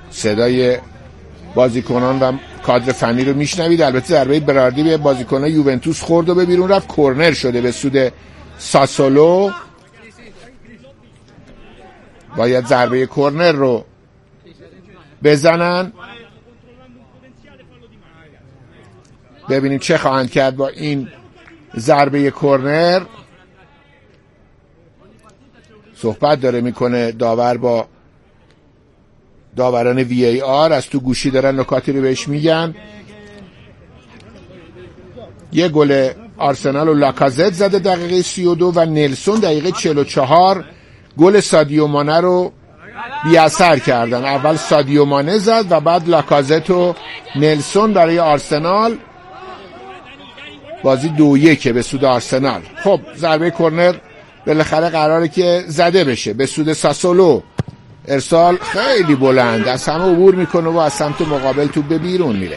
صدای بازیکنان و کادر فنی رو میشنوید. البته ضربه براردی به بازیکنان یوونتوس خورد و به بیرون رفت. کورنر شده به سود ساسولو. باید ضربه کورنر رو بزنن. ببینیم چه خواهند کرد با این ضربه کورنر. صحبت داره میکنه داور با داوران VAR، از تو گوشی دارن نکاتی رو بهش میگن. یه گل آرسنال و لاکازت زده دقیقه 32 و نلسون دقیقه 44 گل سادیو مانه رو بی اثر کردن. اول سادیو مانه زد و بعد لاکازت و نلسون برای آرسنال. بازی 2-1 به سود آرسنال. خب ضربه کورنر بالاخره قراره که زده بشه به سود ساسولو. ارسال خیلی بلند از همه عبور میکنه و از سمت مقابل توپ به بیرون میره.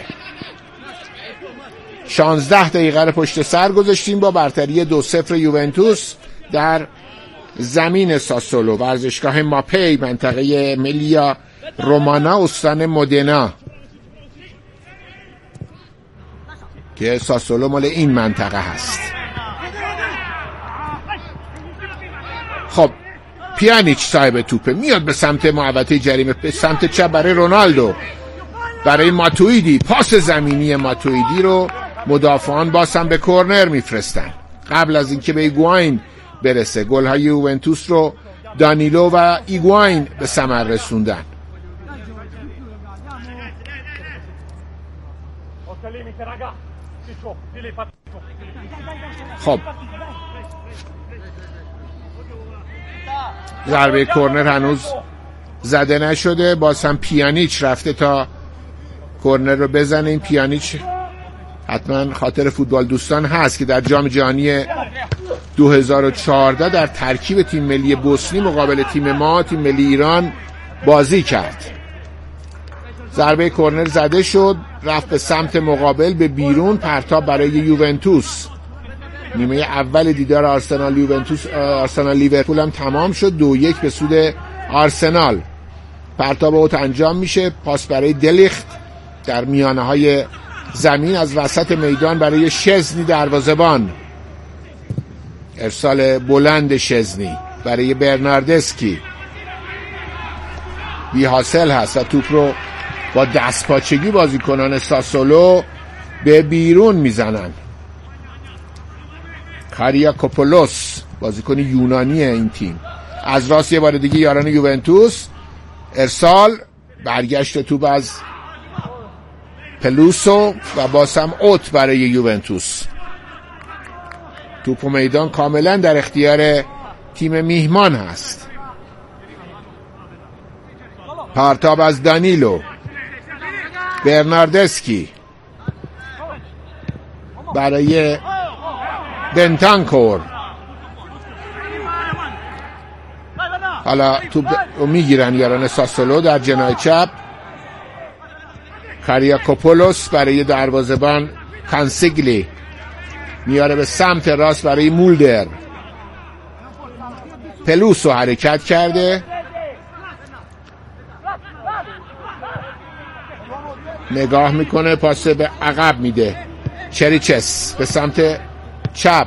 16 دقیقه رو پشت سر گذاشتیم با برتری 2-0 یوونتوس در زمین ساسولو، ورزشگاه ماپی، منطقه ملیا رومانا، استان مودنا، که ساسولو مال این منطقه هست. خب پیانیچ صاحب توپه، میاد به سمت محوطه جریمه، به سمت چپ برای رونالدو، برای ماتویدی. پاس زمینی ماتویدی رو مدافعان باز هم به کورنر میفرستن قبل از اینکه به ایگواین برسه. گل‌های یوونتوس رو دانیلو و ایگواین به ثمر رسوندن. خب ضربه کورنر هنوز زده نشده. باز هم پیانیچ رفته تا کورنر رو بزنه. این پیانیچ حتما خاطر فوتبال دوستان هست که در جام جهانی 2014 در ترکیب تیم ملی بوسنی مقابل تیم ما، تیم ملی ایران، بازی کرد. ضربه کورنر زده شد، رفت به سمت مقابل به بیرون. پرتاب برای یوونتوس. نیمه اول دیدار آرسنال یوونتوس، آرسنال لیورپول هم تمام شد. 2-1 به سود آرسنال. پرتاب اوت انجام میشه. پاس برای دلیخت در میانه های زمین از وسط میدان برای شزنی دروازه‌بان. ارسال بلند شزنی برای برناردسکی بی حاصل هست و توپ رو با دستپاچگی بازیکنان ساسولو به بیرون میزنن. کاریاکوپولوس بازیکن یونانی این تیم از راست یه بار دیگه یاران یوونتوس. ارسال، برگشت توپ از پلوسو و باز هم اوت برای یوونتوس. توپ و میدان کاملا در اختیار تیم میهمان هست. پرتاب از دانیلو، برناردسکی برای بنتانکور. حالا توپ رو میگیرن یاران ساسولو در جناح چپ. کاریاکوپولوس برای دروازه‌بان کانسیگلی میاره به سمت راست برای مولدر. پلوسو حرکت کرده، نگاه میکنه، پاس به عقب میده. چریچس به سمت چپ،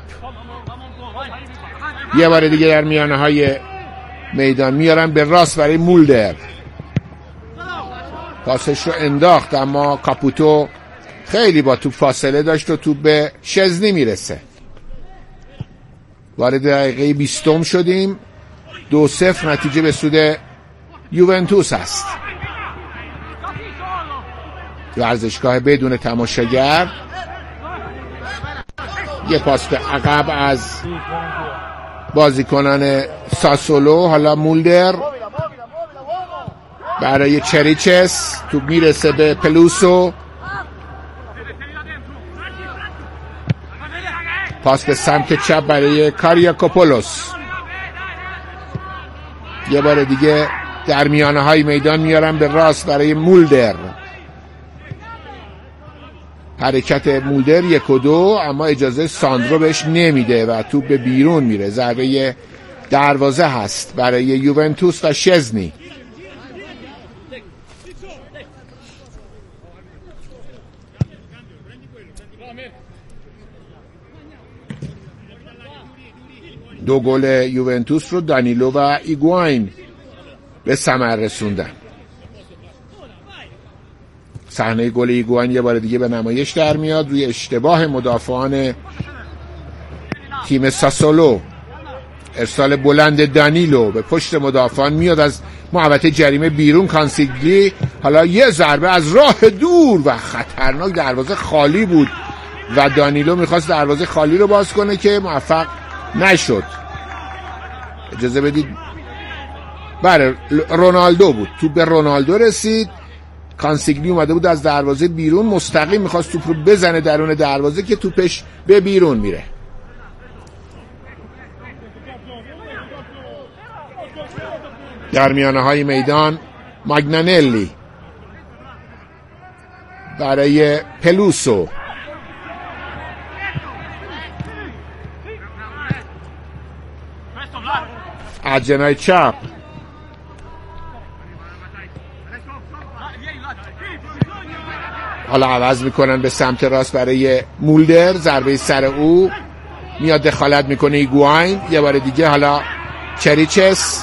یه بار دیگه در میانه های میدان میارن به راست برای مولدر. پاسش رو انداخت اما کاپوتو خیلی با توپ فاصله داشت و توپ به شزنی میرسه. وارد دقیقه 20 شدیم. 2-0 نتیجه به سود یوونتوس است. ورزشگاه بدون تماشاگر. یه پاس به عقب از بازیکنان ساسولو. حالا مولدر برای چریچس، توپ میرسه به پلوسو. پاس به سمت چپ برای کاریاکوپولوس. یه بار دیگه در میانه های میدان میارن به راست برای مولدر. حرکت مولدر 1-2 اما اجازه ساندرو بهش نمیده و توپ به بیرون میره. ضربه دروازه هست برای یوونتوس و شزنی. دو گل یوونتوس رو دانیلو و ایگواین به ثمر رسوندن. صحنه گل ایگواین یه بار دیگه به نمایش در میاد روی اشتباه مدافعان تیم ساسولو. ارسال بلند دانیلو به پشت مدافعان میاد از محوطه جریمه بیرون. کانسیگلی حالا یه ضربه از راه دور و خطرناک، دروازه خالی بود و دانیلو میخواست دروازه خالی رو باز کنه که موفق نشد. اجازه بدید، بله رونالدو بود، توپ به رونالدو رسید. کانسیگلی اومده بود از دروازه بیرون، مستقیم میخواست توپ رو بزنه درون دروازه که توپش به بیرون میره. در میانه های میدان ماگنانلی برای پلوسو، از جناح چپ حالا عوض میکنن به سمت راست برای مولدر. ضربه سر او میاد، دخالت میکنه ایگواین. یه بار دیگه حالا چریچس،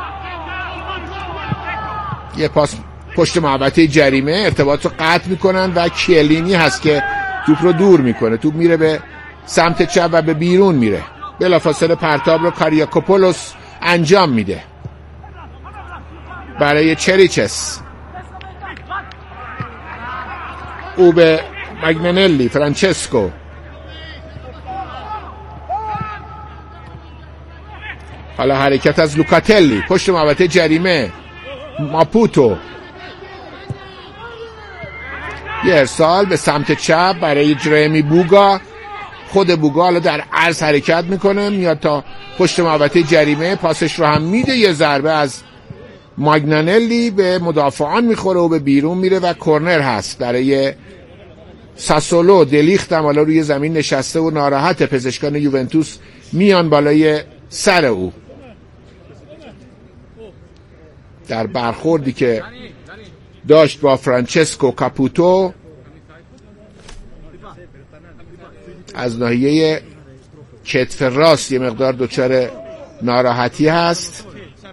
یه پاس پشت محوطه جریمه، ارتباط رو قطع میکنن و کیلینی هست که توپ رو دور میکنه. توپ میره به سمت چپ و به بیرون میره. بلافاصله پرتاب رو کاریاکوپولوس انجام میده برای چریچس. او به ماگنانلی، فرانچسکو، حالا حرکت از لوکاتلی پشت محوطه جریمه. ماپوتو، یه ارسال به سمت چپ برای جرمی بوگا. خود بوگا حالا در عرض حرکت میکنه، میاد تا پشت محوطه جریمه، پاسش رو هم میده. یه ضربه از ماگنانلی به مدافعان میخوره و به بیرون میره و کرنر هست برای ساسولو. دلیخت هم حالا روی زمین نشسته و ناراحت. پزشکان یوونتوس میان بالای سر او. در برخوردی که داشت با فرانچسکو کاپوتو از ناحیه کتف راست یه مقدار دچار ناراحتی هست.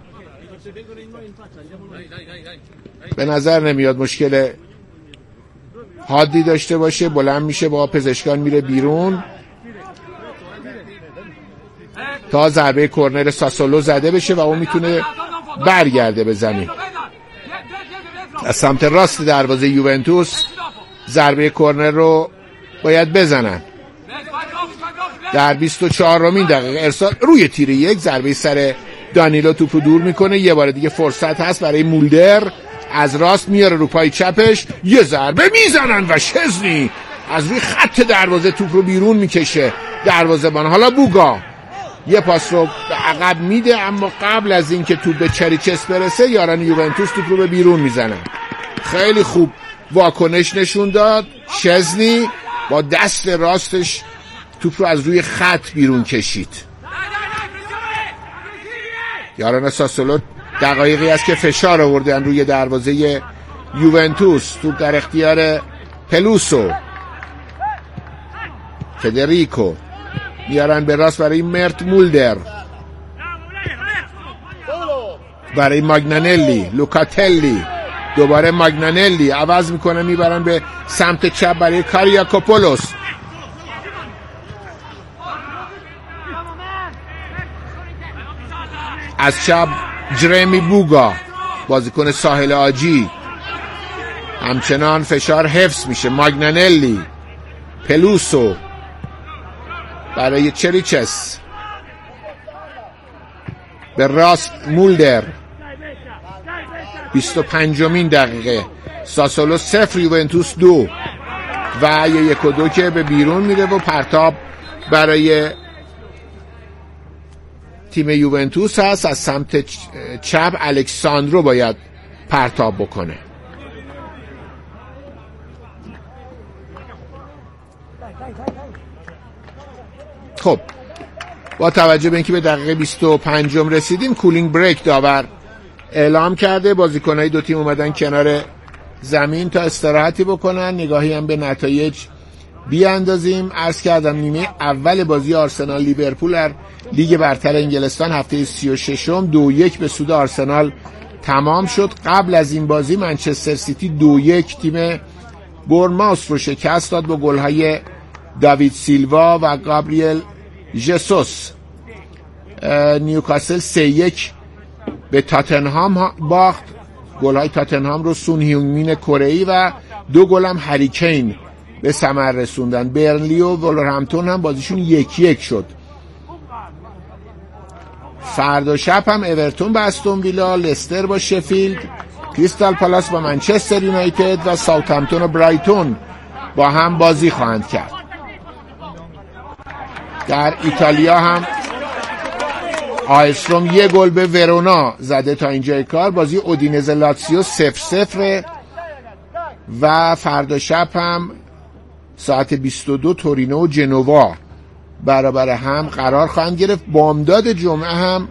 به نظر نمیاد مشکل حادی داشته باشه. بلند میشه، با پزشکان میره بیرون تا ضربه کرنر ساسولو زده بشه و اون میتونه برگرده به زمین. از سمت راست دروازه یوونتوس ضربه کرنر رو باید بزنن. در 24مین دقیقه ارسال روی تیر یک، ضربه سر دانیلو توپ رو دور میکنه. یه بار دیگه فرصت هست برای مولدر، از راست میاره رو پای چپش، یه ضربه میزنن و شزنی از روی خط دروازه توپ رو بیرون میکشه دروازه‌بان. حالا بوگا یه پاس رو به عقب میده، اما قبل از اینکه توپ به چریچس برسه یاران یوونتوس توپ رو به بیرون میزنن. خیلی خوب واکنش نشون داد. شزنی با دست راستش توپ رو از روی خط بیرون کشید. یاران ساسولو دقایقی است که فشار آوردن روی دروازه یوونتوس. توپ در اختیار پلوسو. فدریکو میارن به راست برای مرت مولدر، برای ماگنانلی. لوکاتلی، دوباره ماگنانلی عوض میکنه، میبرن به سمت چپ برای کاریاکوپولوس. از چپ جرمی بوگا، بازیکن ساحل آجی. همچنان فشار حفظ میشه. ماگنانلی، پلوسو برای چریچس، به راست مولدر. 25مین دقیقه، ساسولو 0 یوونتوس 2 و 1-2 که به بیرون میره و پرتاب برای تیم یوونتوس هست. از سمت چپ الکساندرو باید پرتاب بکنه. خب با توجه به اینکه به دقیقه 25 رسیدیم، کولینگ بریک داور اعلام کرده. بازیکن‌های دو تیم اومدن کنار زمین تا استراحتی بکنن، نگاهی هم به نتایج بیاندازیم. عرض کردم نیمه اول بازی آرسنال لیورپول در لیگ برتر انگلستان هفته 36 2-1 به سود آرسنال تمام شد. قبل از این بازی منچستر سیتی 2-1 تیم بورنموث رو شکست داد با گل‌های داوید سیلوا و گابریل ژسوس. نیوکاسل 3-1 به تاتنهام باخت. گل‌های تاتنهام رو سون هیونگ مین کره‌ای و 2 گل هم هری کین به ثمر رسوندن. برنلی و ولورهمپتون هم بازیشون 1-1 شد. فردا شب هم اورتون با استون ویلا، لستر با شفیلد، کریستال پالاس با منچستر یونایتد و ساوثهمپتون و برایتون با هم بازی خواهند کرد. در ایتالیا هم آیس روم 1 گل به ورونا زده تا اینجای کار. بازی اودینزه لاتزیو 0-0 و فردا شب هم ساعت 22 تورینو و جنوا برابر هم قرار خواهند گرفت. بامداد جمعه هم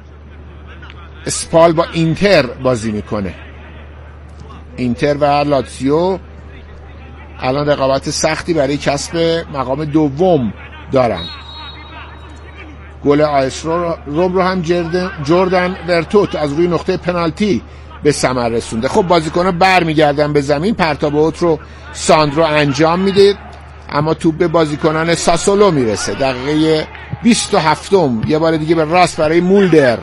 اسپال با اینتر بازی میکنه. اینتر و لاتزیو الان رقابت سختی برای کسب مقام دوم دارن. گل آیس روم رو هم جردن ورتوت از روی نقطه پنالتی به ثمر رسونده. خب بازیکن‌ها برمیگردن به زمین. پرتاب اوت رو ساندرو انجام میده اما توپ به بازیکنان ساسولو میرسه. دقیقه 27 یه بار دیگه به راست برای مولدر.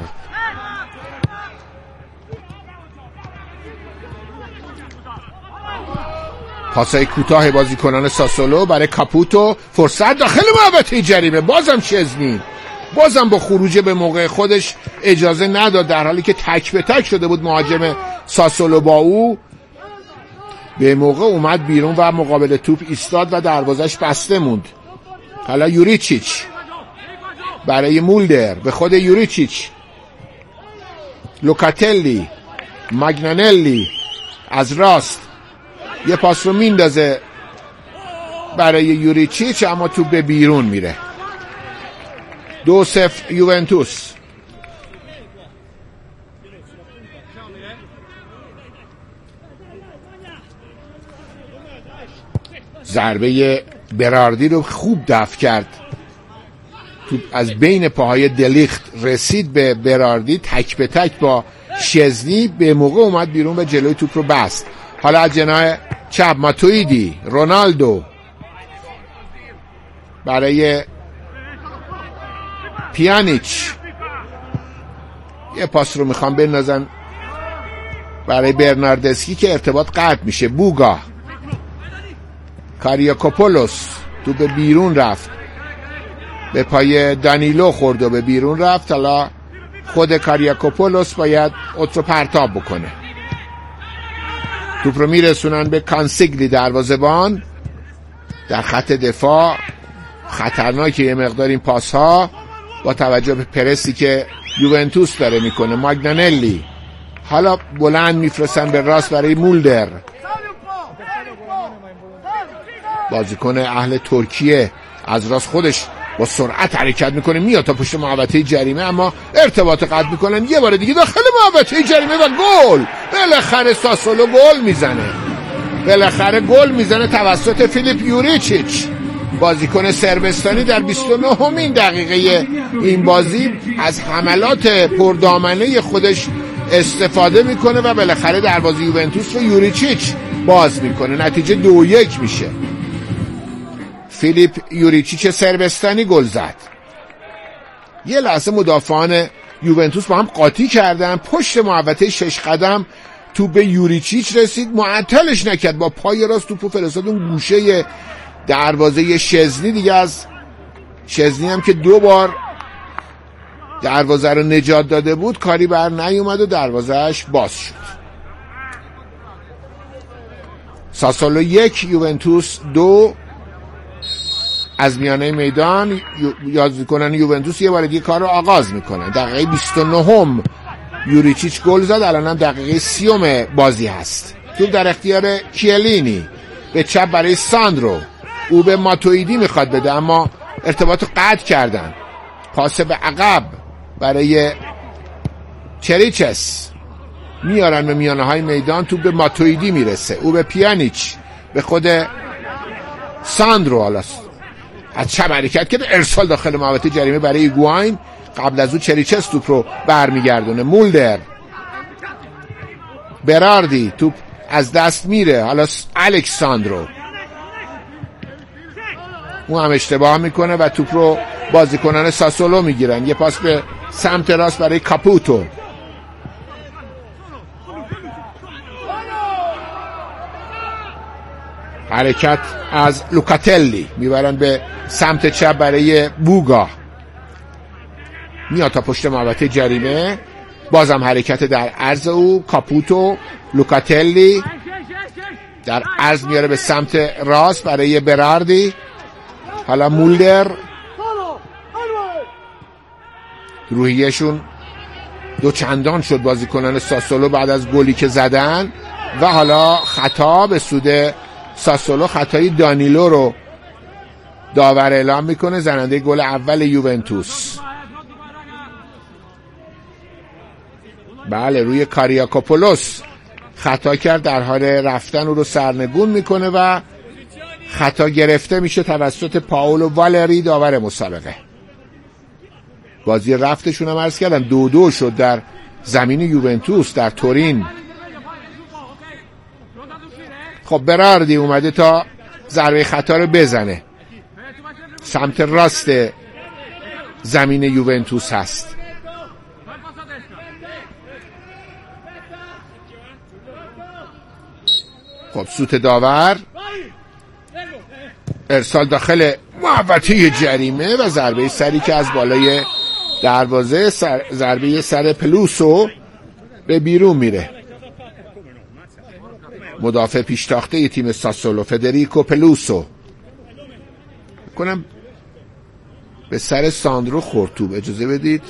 پاسای کوتاه بازیکنان ساسولو برای کاپوتو. فرصت داخل محوطه جریمه. بازم شزنی بازم با خروج به موقع خودش اجازه نداد، در حالی که تک به تک شده بود مهاجم ساسولو با او. به موقع اومد بیرون و مقابل توپ ایستاد و دروازش بسته موند. حالا یوریچیچ برای مولدر، به خود یوریچیچ، لوکاتلی، ماگنانلی از راست یه پاس رو میندازه برای یوریچیچ اما توپ به بیرون میره. 2-0 یوونتوس. ضربه براردی رو خوب دفع کرد. توپ از بین پاهای دلیخت رسید به براردی، تک به تک با شزنی به موقع اومد بیرون و جلوی توپ رو بست. حالا از جناح چپ ماتویدی، رونالدو برای پیانیچ، یه پاس رو میخوام بندازن برای برناردسکی که ارتباط قطع میشه. بوگا، کاریاکوپولوس تو به بیرون رفت، به پای دانیلو خورد و به بیرون رفت. حالا خود کاریاکوپولوس باید اوت رو پرتاب بکنه. توپ رو میرسونن به کانسیگلی دروازه‌بان. در خط دفاع خطرناکه یه مقدار این پاس ها با توجه به پرسی که یوونتوس داره میکنه. ماگنانلی حالا بلند میفرستن به راست برای مولدر، بازیکن اهل ترکیه از راست خودش با سرعت حرکت میکنه، میاد تا پشت محوطه جریمه اما ارتباط قطع میکنن. یه بار دیگه داخل محوطه جریمه و گل. بالاخره ساسولو گل میزنه، بالاخره گل میزنه توسط فیلیپ یوریچیچ، بازیکن سربستانی. در 29مین دقیقه این بازی از حملات پردامنه خودش استفاده میکنه و بالاخره دروازه یوونتوس رو یوریچیچ باز میکنه. نتیجه 2-1 میشه. فیلیپ یوریچیچ سربستانی گل زد. یه لحظه مدافعان یوونتوس با هم قاطی کردن. پشت محوطه 6 قدم توپ به یوریچیچ رسید، معطلش نکرد، با پای راست توپو فرستاد اون گوشه دروازه شزنی. دیگه از شزنی هم که 2 بار دروازه رو نجات داده بود کاری بر نیومد و دروازهش باز شد. ساسولو 1 یوونتوس 2. از میانه میدان بازیکنان یوونتوس یه بار دیگه کار رو آغاز میکنن. دقیقه 29 یوریچیچ گل زد. الان هم دقیقه 30 بازی هست. توپ در اختیار کیلینی، به چپ برای ساندرو، او به ماتویدی میخواد بده اما ارتباط قطع کردن. پاس به عقب برای چریچس، میارن به میانه های میدان. توپ به ماتویدی میرسه، او به پیانیچ، به خود ساندرو. حالا از چپ حرکت کرد، ارسال داخل محوطه جریمه برای ایگواین. قبل از او چریچس توپ رو برمیگردونه. مولدر، براردی، توپ از دست میره. حالا الکساندرو، او هم اشتباه میکنه و توپ رو بازیکنان ساسولو میگیرن. یه پاس به سمت راست برای کاپوتو. حرکت از لوکاتلی، میبرن به سمت چپ برای بوگا. میاد تا پشت محوطه جریمه، بازم حرکت در عرض او. کاپوتو، لوکاتلی در عرض میاره به سمت راست برای براردی. حالا مولدر، روحیهشون دو چندان شد بازیکنان ساسولو بعد از گلی که زدن و حالا خطا به سود ساسولو. خطای دانیلو رو داور اعلام میکنه، زننده گل اول یوونتوس. بله، روی کاریاکوپولوس خطا کرد، در حال رفتن او رو سرنگون میکنه و خطا گرفته میشه توسط پاولو والری، داور مسابقه. بازی رفتشون هم عرض کردم 2-2 شد در زمین یوونتوس در تورین. خب براردی اومده تا ضربه خطا رو بزنه، سمت راست زمین یوونتوس هست. خب سوت داور، ارسال داخل محوطه جریمه و ضربه سری که از بالای دروازه، ضربه سر پلوسو به بیرون میره. مدافع پیشتاخته تیم ساسولو فدریکو پلوسو کنم به سر ساندرو خورد توپ. اجازه بدید.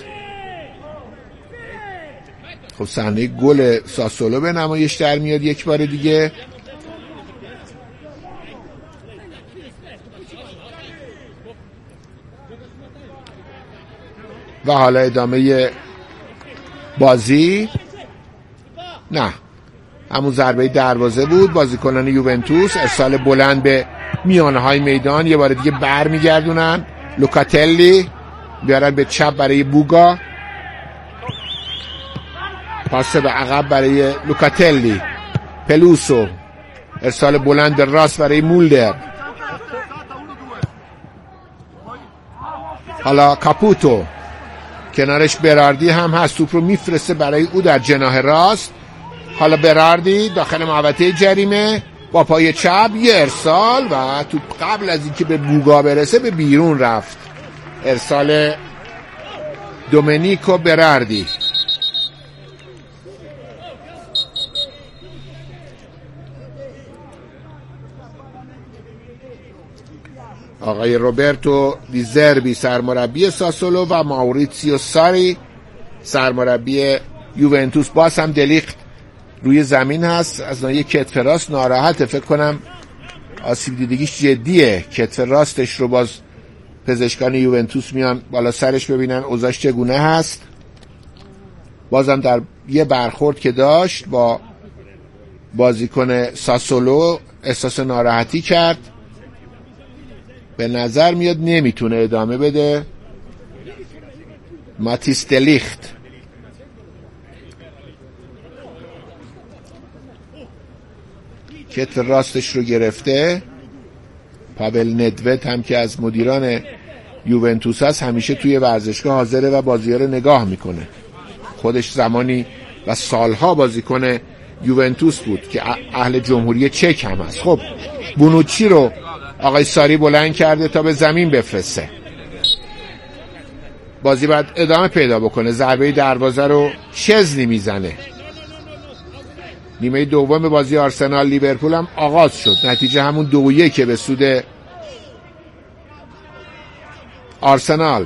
خب صحنه گل ساسولو به نمایش در میاد یک بار دیگه. و حالا ادامه بازی. نه، همون ضربه دروازه بود. بازیکنان یوونتوس ارسال بلند به میانه های میدان، یه بار دیگه بر میگردونن. لوکاتلی بیارن به چپ برای بوگا، پاس به عقب برای لوکاتلی. پلوسو ارسال بلند به راست برای مولدر. حالا کاپوتو، کنارش براردی هم هست، توپ رو میفرسته برای او در جناح راست. حالا براردی داخل محوطه جریمه با پای چپ، یه ارسال و توپ قبل از اینکه به بوگا برسه به بیرون رفت. ارسال دومنیکو براردی. آقای روبرتو دی زربی سرمربی ساسولو و ماوریتسیو ساری سرمربی یوونتوس. باز هم دلیخت روی زمین هست، از ناحیه کتف راست ناراحته، فکر کنم آسیب دیدگیش جدیه. کتف راستش رو باز پزشکان یوونتوس میان بالا سرش ببینن اوضاعش چگونه هست. بازم در یه برخورد که داشت با بازیکن ساسولو احساس ناراحتی کرد. به نظر میاد نمیتونه ادامه بده. ماتیس دلیخت کتف راستش رو گرفته. پاول ندوت هم که از مدیران یوونتوس هست همیشه توی ورزشگاه حاضره و بازی‌ها رو نگاه میکنه. خودش زمانی و سالها بازیکن یوونتوس بود که اهل جمهوری چک هم هست. خب بونوچی رو آقای ساری بلند کرده تا به زمین بفرسته. بازی باید ادامه پیدا بکنه. ضربه دروازه رو شزنی میزنه. نیمه دوم بازی آرسنال لیورپول هم آغاز شد. نتیجه همون 2-1 به سود آرسنال.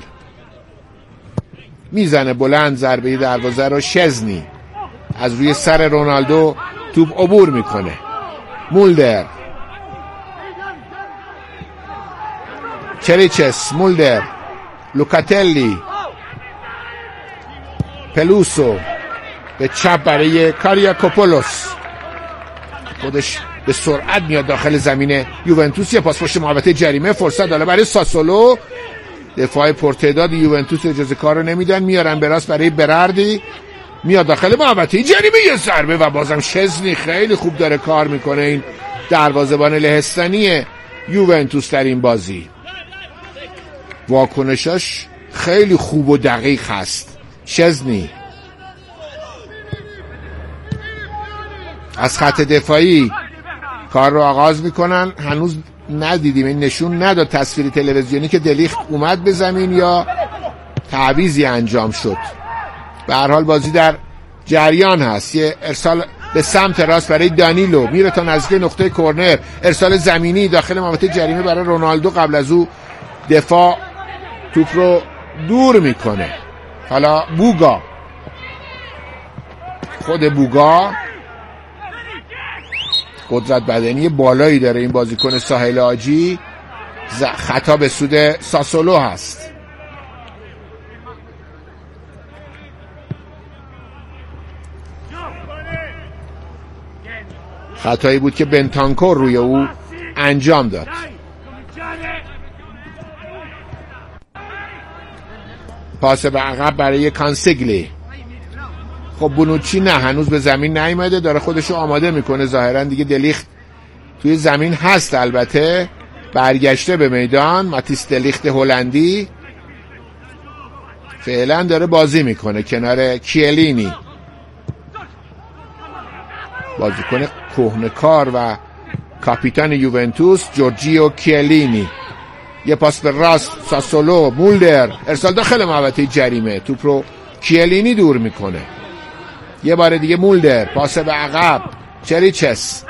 میزنه بلند ضربه دروازه رو شزنی، از روی سر رونالدو توپ عبور میکنه. مولدر، چریچس، مولدر، لوکاتلی، پلوسو، به چپ برای کاریاکوپولوس، خودش به سرعت میاد داخل زمین یوونتوس. یه پاس پشت محوطه جریمه، فرصت داره برای ساسولو. دفاع پرتعداد یوونتوس اجازه کار رو نمیدن، میارن به راست برای براردی، میاد داخل محوطه جریمه، یه ضربه و بازم شزنی خیلی خوب داره کار میکنه این دروازه‌بان لهستانی یوونتوس در این بازی. واکنشاش خیلی خوب و دقیق هست. شزنی از خط دفاعی کار رو آغاز میکنن. هنوز ندیدیم، این نشون نداد تصویر تلویزیونی که دلیخت اومد به زمین یا تعویضی انجام شد. به هر حال بازی در جریان هست. یه ارسال به سمت راست برای دانیلو، میره تا نزدیک نقطه کرنر، ارسال زمینی داخل محوطه جریمه برای رونالدو. قبل از او دفاع توپ رو دور میکنه. حالا بوگا، خود بوگا قدرت بدنی بالایی داره این بازیکن ساحل آجی. خطا به سود ساسولو هست. خطایی بود که بنتانکور روی او انجام داد. پاس به عقب برای کانسگلی. خب بونوچی نه، هنوز به زمین نیامده، داره خودشو آماده میکنه ظاهرا دیگه. دلیخت توی زمین هست، البته برگشته به میدان. ماتیس دلیخت هلندی فعلا داره بازی میکنه کنار کیلینی، بازیکن کهنه‌کار و کاپیتان یوونتوس جورجیو کیلینی. یه پاس به راست ساسولو، مولدر، ارسال داخل محوطه جریمه، توپ رو کیلینی دور میکنه. یه بار دیگه مولدر، پاس به عقب، چریچس،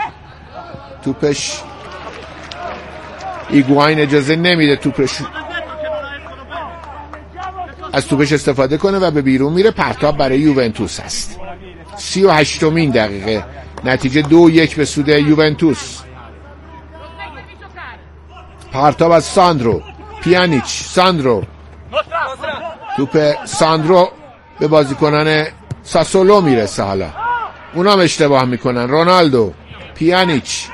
توپش ایگواین اجازه نمیده توپش از توپش استفاده کنه و به بیرون میره. پرتاب برای یوونتوس هست. 38مین دقیقه، نتیجه 2-1 به سود یوونتوس. پرتاب از ساندرو، پیانیچ، ساندرو، توپ ساندرو به بازیکنان ساسولو میرسه. حالا اونام اشتباه میکنن. رونالدو، پیانیچ،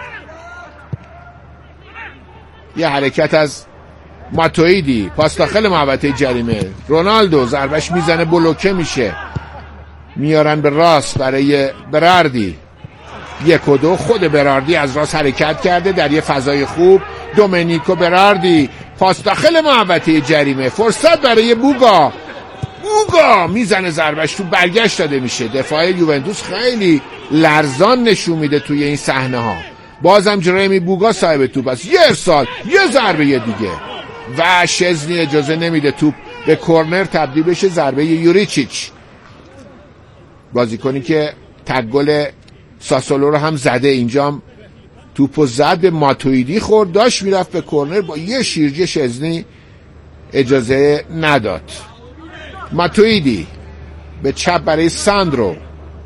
یه حرکت از ماتویدی، پاس داخل محوطه جریمه. رونالدو ضربش میزنه، بلوکه میشه، میارن به راست برای براردی. 1-2. خود براردی از راست حرکت کرده در یه فضای خوب. دومنیکو براردی، پاس داخل محوطه جریمه، فرصت برای بوگا. بوگا میزنه ضربش تو برگشت داده میشه. دفاع یوونتوس خیلی لرزان نشون میده توی این صحنه ها. بازم جرمی بوگا صاحب توپ است. یه ارسال، یه ضربه دیگه و شزنی اجازه نمیده توپ به کرنر تبدیل بشه. ضربه یوریچیچ، بازیکنی که تک گل ساسولو رو هم زده. اینجا توپو زد به ماتویدی، خورد، داشت میرفت به کرنر، با یه شیرجه شزنی اجازه نداد. ماتویدی به چپ برای ساندرو،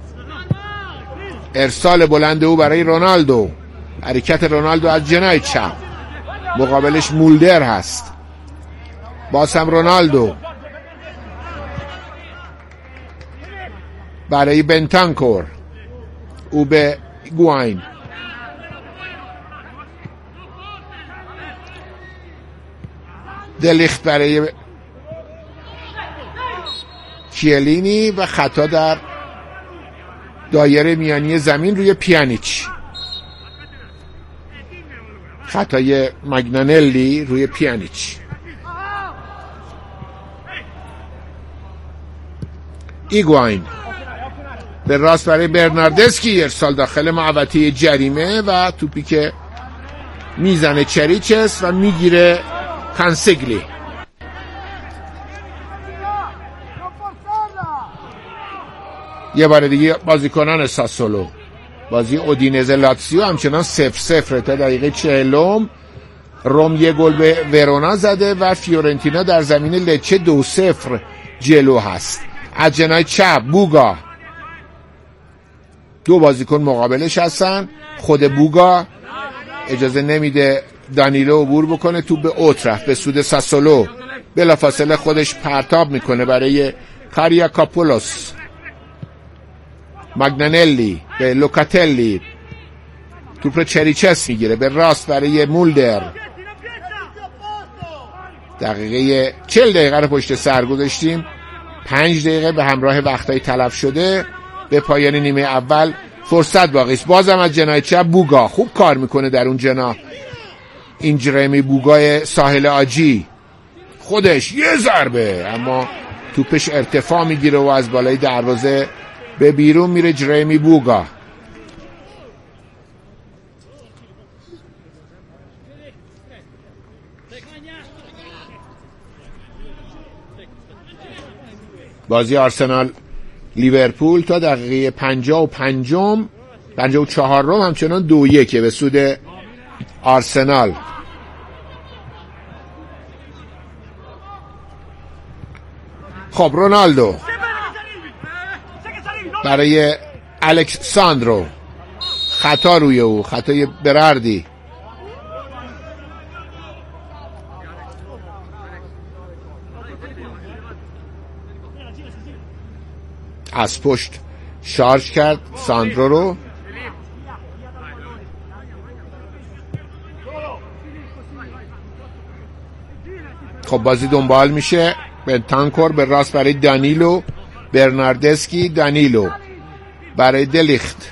ارسال بلند او برای رونالدو، حرکت رونالدو از جناح چپ، مقابلش مولدر هست. باز هم رونالدو برای بنتانکور، او به ایگواین، دلیخت برای کیلینی و خطا در دایره میانی زمین روی پیانیچ. خطای ماگنانلی روی پیانیچ. ایگواین به راست برای برناردسکی، ارسال داخل محوطه جریمه و توپی که میزنه چریچس و میگیره کانسگلی. یه بار دیگه بازیکنان ساسولو، بازی اودینزه لاتسیو همچنان 0-0 تا دقیقه 40. روم یه گل به ورونا زده و فیورنتینا در زمین لچه 2-0 جلو هست. از جناح چپ بوگا، دو بازیکن مقابلش هستن. خود بوگا اجازه نمیده دانیلو عبور بکنه، توپ به اوترف به سود ساسولو. بلافاصله خودش پرتاب میکنه برای کاریاکوپولوس. ماگنانلی به لوکاتلی، توپ رو چریچس میگیره به راست برای مولدر. دقیقه 40 دقیقه رو پشت سر گذاشتیم. 5 دقیقه به همراه وقتای تلف شده به پایان نیمه اول فرصت باقی است. بازم از جناح چپ بوگا خوب کار میکنه در اون جناح. این جرمی بوگای ساحل آجی خودش یه ضربه، اما توپش ارتفاع میگیره و از بالای دروازه به بیرون میره. جرمی بوگا بازی آرسنال لیورپول تا دقیقه 54 همچنان 2-1 به سود آرسنال. خب رونالدو برای الکساندرو، خطا روی او، خطای براردی. از پشت شارژ کرد ساندرو رو. خب بازی دنبال میشه. بنتانکور به راست برای دانیلو، برناردسکی، دانیلو برای دلیخت،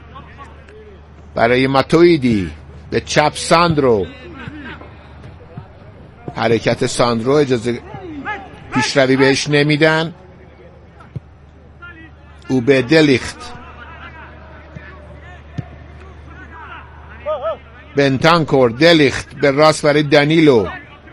برای ماتویدی به چپ ساندرو. حرکت ساندرو اجازه پیشروی بهش نمیدن. او به دلیخت، بنتانکور، دلیخت به راست برای دانیلو.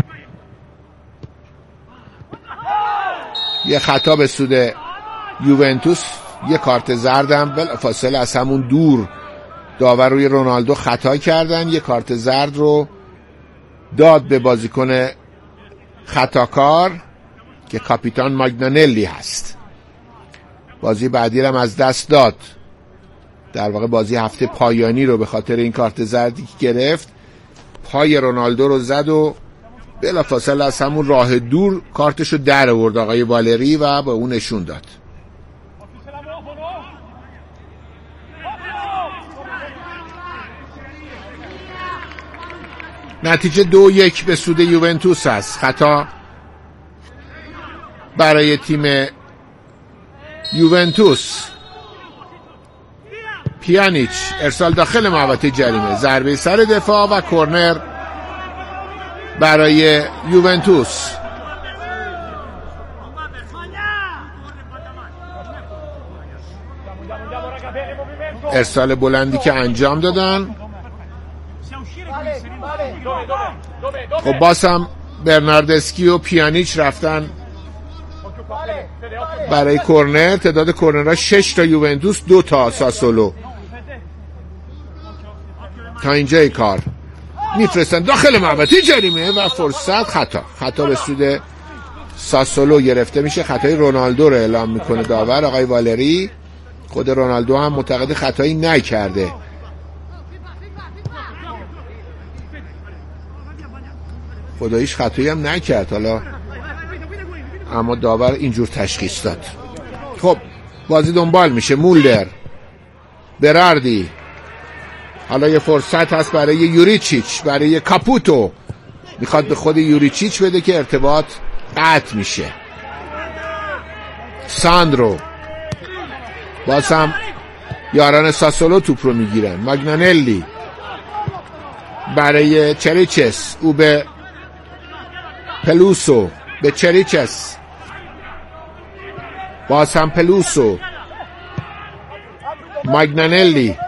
یه خطا به سود یوونتوس، یه کارت زردم بلافاصله از همون دور داور روی رونالدو خطا کردن. یه کارت زرد رو داد به بازیکن خطاکار که کاپیتان ماگنانلی هست. بازی بعدی هم از دست داد، در واقع بازی هفته پایانی رو به خاطر این کارت زردی که گرفت پای رونالدو رو زد و بلافاصله از همون راه دور کارتشو در آورد آقای والری و به اون نشون داد. نتیجه 2-1 به سود یوونتوس است. خطا برای تیم یوونتوس. پیانیچ ارسال داخل محوطه جریمه، ضربه سر دفاع و کرنر برای یوونتوس. ارسال بلندی که انجام دادن. خب باز هم برناردسکی و پیانیچ رفتن برای کرنر. تعداد کرنرها 6 تا یوونتوس، 2 تا ساسولو. تا اینجای کار میفرستن داخل محوطه جریمه و فرصت. خطا به سود ساسولو گرفته میشه. خطای رونالدو رو اعلام میکنه داور آقای والری. خود رونالدو هم معتقد خطایی نکرده. خداییش خطایی هم نکرد حالا، اما داور اینجور تشخیص داد. خب بازی دنبال میشه. مولدر، براردی، حالا یه فرصت هست برای یوریچیچ، برای کاپوتو، میخواد به خود یوریچیچ بده که ارتباط قطع میشه. ساندرو، باز هم یاران ساسولو توپ رو میگیرن. ماگنانلی برای چریچس، او به پلوسو، به چریچس، باز هم پلوسو، ماگنانلی.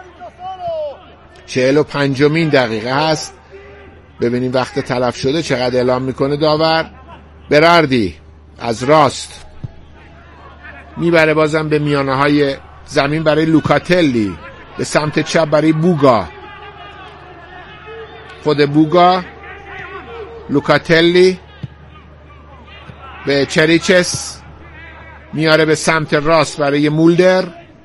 45مین دقیقه هست. ببینیم وقت تلف شده چقدر اعلام میکنه داور. براردی از راست میبره بازم به میانه های زمین برای لوکاتلی، به سمت چپ برای بوگا، خود بوگا، لوکاتلی به چریچس میاره به سمت راست برای مولدر.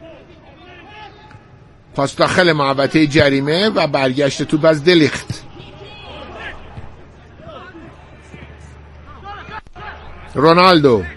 پاس داخل محوطه جریمه و برگشت توپ از دلیخت. رونالدو